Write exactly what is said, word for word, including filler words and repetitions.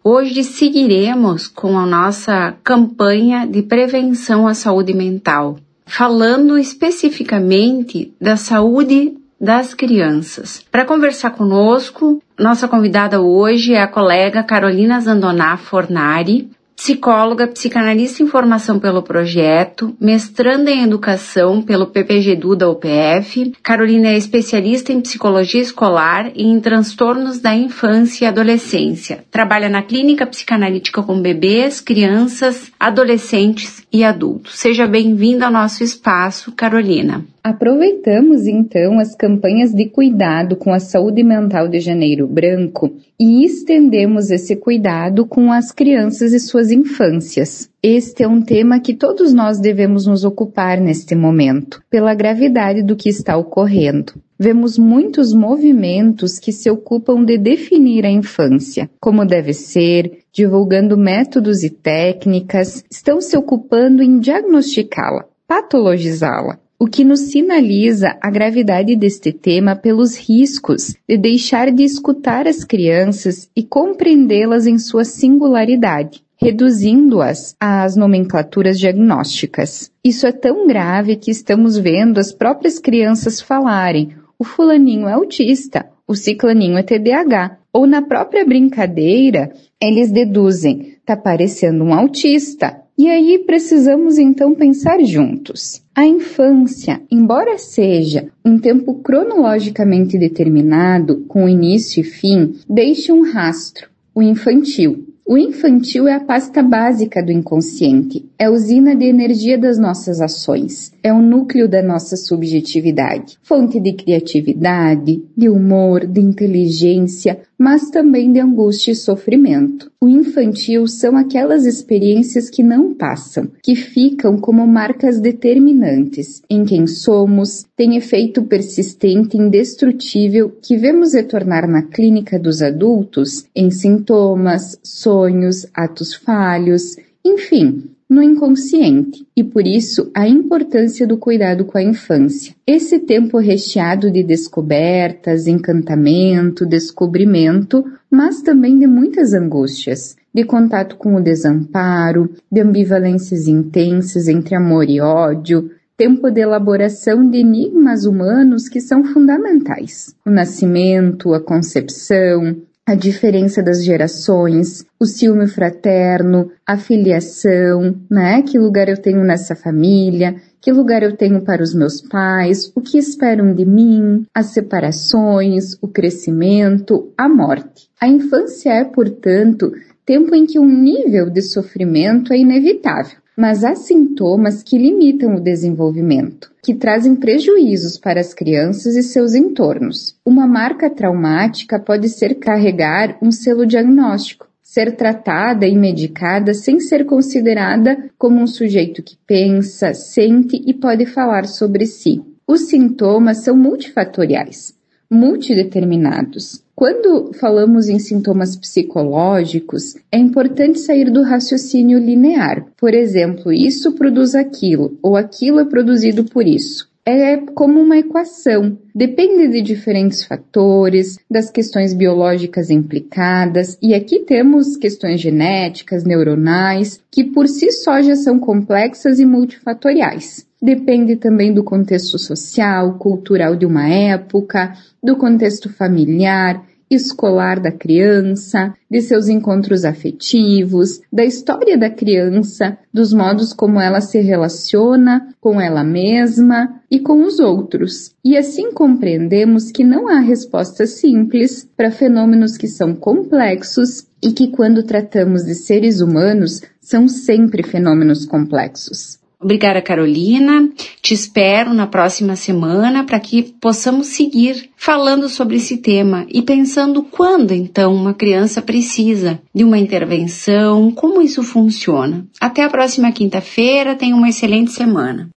Hoje seguiremos com a nossa campanha de prevenção à saúde mental, falando especificamente da saúde das crianças. Para conversar conosco, nossa convidada hoje é a colega Carolina Zandoná Fornari, psicóloga, psicanalista em formação pelo projeto, mestranda em educação pelo P P G D U da U P F. Carolina é especialista em psicologia escolar e em transtornos da infância e adolescência. Trabalha na clínica psicanalítica com bebês, crianças, adolescentes e adultos. Seja bem-vinda ao nosso espaço, Carolina. Aproveitamos então as campanhas de cuidado com a saúde mental de Janeiro Branco e estendemos esse cuidado com as crianças e suas infâncias. Este é um tema que todos nós devemos nos ocupar neste momento, pela gravidade do que está ocorrendo. Vemos muitos movimentos que se ocupam de definir a infância, como deve ser, divulgando métodos e técnicas, estão se ocupando em diagnosticá-la, patologizá-la, o que nos sinaliza a gravidade deste tema pelos riscos de deixar de escutar as crianças e compreendê-las em sua singularidade, reduzindo-as às nomenclaturas diagnósticas. Isso é tão grave que estamos vendo as próprias crianças falarem: o fulaninho é autista, o ciclaninho é T D A H. Ou na própria brincadeira, eles deduzem: tá parecendo um autista. E aí precisamos então pensar juntos. A infância, embora seja um tempo cronologicamente determinado, com início e fim, deixa um rastro, o infantil. O infantil é a pasta básica do inconsciente, é a usina de energia das nossas ações, é o núcleo da nossa subjetividade, fonte de criatividade, de humor, de inteligência, mas também de angústia e sofrimento. O infantil são aquelas experiências que não passam, que ficam como marcas determinantes em quem somos, têm efeito persistente e indestrutível que vemos retornar na clínica dos adultos em sintomas, sonhos, atos falhos, enfim, no inconsciente, e por isso a importância do cuidado com a infância. Esse tempo recheado de descobertas, encantamento, descobrimento, mas também de muitas angústias, de contato com o desamparo, de ambivalências intensas entre amor e ódio, tempo de elaboração de enigmas humanos que são fundamentais. O nascimento, a concepção, a diferença das gerações, o ciúme fraterno, a filiação, né? Que lugar eu tenho nessa família, que lugar eu tenho para os meus pais, o que esperam de mim, as separações, o crescimento, a morte. A infância é, portanto, tempo em que um nível de sofrimento é inevitável, mas há sintomas que limitam o desenvolvimento, que trazem prejuízos para as crianças e seus entornos. Uma marca traumática pode ser carregar um selo diagnóstico, ser tratada e medicada sem ser considerada como um sujeito que pensa, sente e pode falar sobre si. Os sintomas são multifatoriais, multideterminados. Quando falamos em sintomas psicológicos, é importante sair do raciocínio linear. Por exemplo, isso produz aquilo, ou aquilo é produzido por isso. É como uma equação, depende de diferentes fatores, das questões biológicas implicadas, e aqui temos questões genéticas, neuronais, que por si só já são complexas e multifatoriais. Depende também do contexto social, cultural de uma época, do contexto familiar, escolar da criança, de seus encontros afetivos, da história da criança, dos modos como ela se relaciona com ela mesma e com os outros. E assim compreendemos que não há resposta simples para fenômenos que são complexos e que, quando tratamos de seres humanos, são sempre fenômenos complexos. Obrigada, Carolina. Te espero na próxima semana para que possamos seguir falando sobre esse tema e pensando quando, então, uma criança precisa de uma intervenção, como isso funciona. Até a próxima quinta-feira. Tenha uma excelente semana.